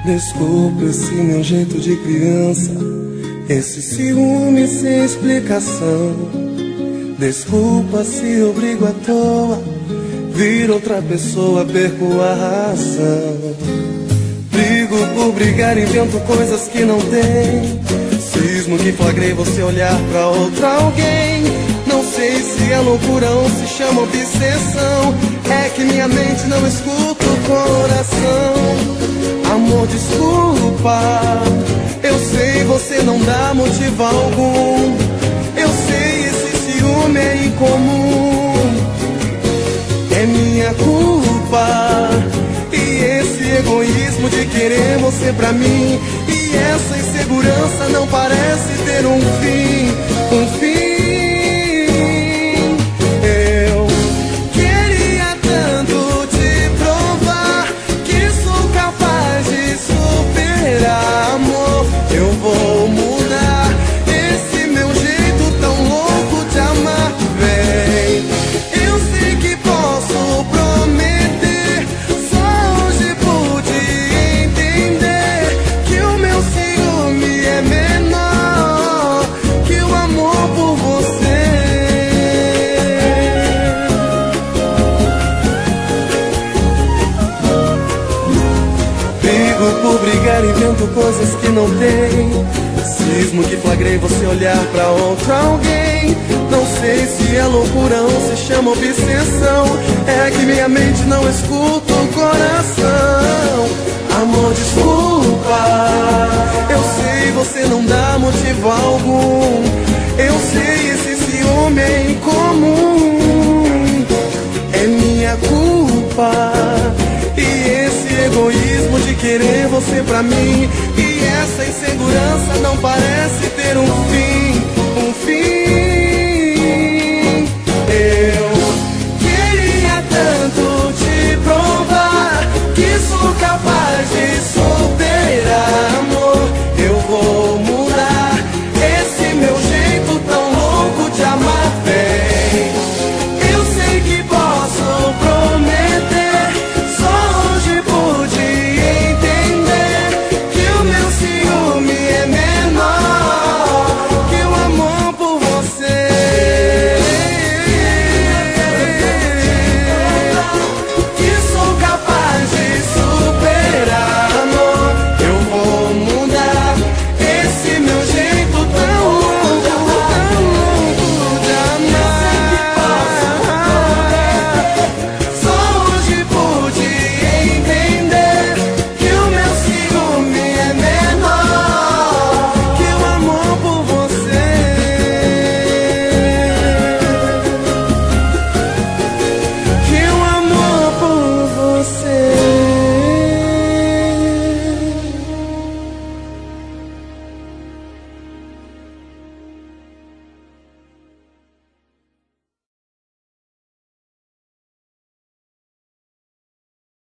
Desculpa esse meu jeito de criança, esse ciúme sem explicação. Desculpa se eu brigo à toa, viro outra pessoa, perco a razão. Brigo por brigar, invento coisas que não tem. Cismo que flagrei você olhar pra outra alguém. Não sei se é loucura ou se chama obsessão. É que minha mente não escuta o coração. Amor, desculpa, eu sei você não dá motivo algum. Eu sei esse ciúme é incomum. É minha culpa. E esse egoísmo de querer você pra mim. E essa insegurança não parece ter um fim. Um fim. Eu queria tanto te provar que sou capaz de superar, amor. Eu vou mudar esse meu jeito tão louco de amar, vem. Eu sei que posso prometer, só hoje pude entender que o meu ciúme é menor que o amor por você. Brigo por brigar, invento coisas que não tem. Cismo que flagrei você olhar pra outro alguém. Não sei se é loucura ou se chama obsessão. É que minha mente não escuta o coração. Amor, desculpa, eu sei você não dá motivo algum. Eu sei esse ciúme é incomum. É minha culpa. E esse egoísmo de querer você pra mim. E essa insegurança não parece ter um fim.